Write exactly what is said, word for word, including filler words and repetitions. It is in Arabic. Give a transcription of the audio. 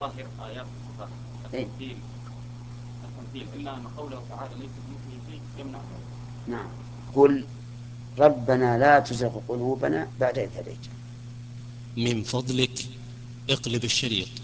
ظاهر آيات التمثيل التمثيل إلا أن قوله تعالى ليس كمثله شيء يمنع. نعم. قل ربنا لا تزغ قلوبنا بعد إذ هديتنا. من فضلك اقلب الشريط.